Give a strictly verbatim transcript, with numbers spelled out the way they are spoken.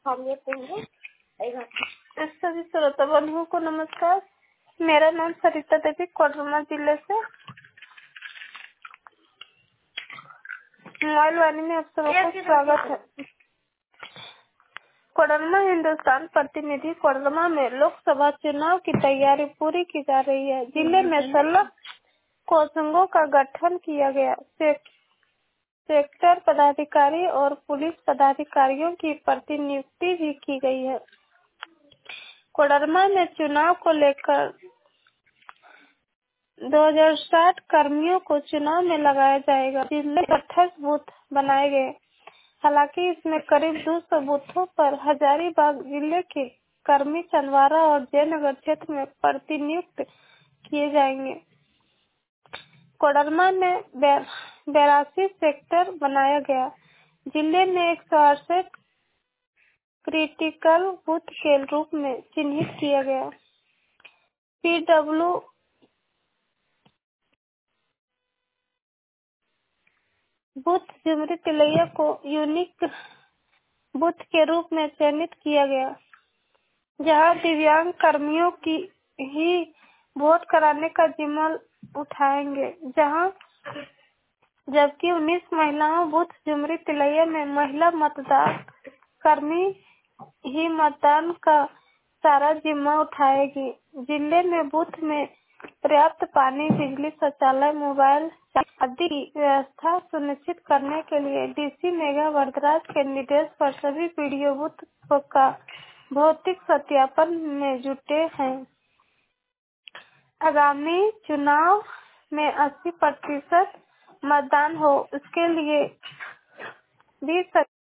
सभी श्रोता बंधुओं को नमस्कार। मेरा नाम सरिता देवी, कोडरमा जिले से। मोबाइल वाणी में आप सबका स्वागत है। कोडरमा हिंदुस्तान प्रतिनिधि कोडरमा में लोकसभा चुनाव की तैयारी पूरी की जा रही है। जिले में सोलह कोषंगों का गठन किया गया। सेक्टर पदाधिकारी और पुलिस पदाधिकारियों की प्रतिनियुक्ति भी की गई है। कोडरमा में चुनाव को लेकर दो हज़ार साठ कर्मियों को चुनाव में लगाया जाएगा। जिले में अट्ठाईस बूथ बनाए गए। हालांकि इसमें करीब दो सौ बूथों पर हजारीबाग जिले के कर्मी चंदवारा और जयनगर क्षेत्र में प्रतिनियुक्त किए जाएंगे। कोडरमा में बेरासी सेक्टर बनाया गया। जिले में एक सौ अड़सठ क्रिटिकल बूथ के रूप में चिन्हित किया गया। पीडब्ल्यू बूथ झुमरी तिलैया को यूनिक बूथ के रूप में चयनित किया गया, जहां दिव्यांग कर्मियों की ही वोट कराने का जिम्मा उठाएंगे। जहां जबकि उन्नीस महिलाओं बूथ झुमरी तिलैया में महिला मतदान कर्मी ही मतदान का सारा जिम्मा उठाएगी। जिले में बूथ में पर्याप्त पानी, बिजली, शौचालय, मोबाइल आदि की व्यवस्था सुनिश्चित करने के लिए डीसी मेघा वरदराज के निर्देश पर सभी पीडीओ बूथ का भौतिक सत्यापन में जुटे हैं। आगामी चुनाव में अस्सी प्रतिशत मतदान हो, उसके लिए भी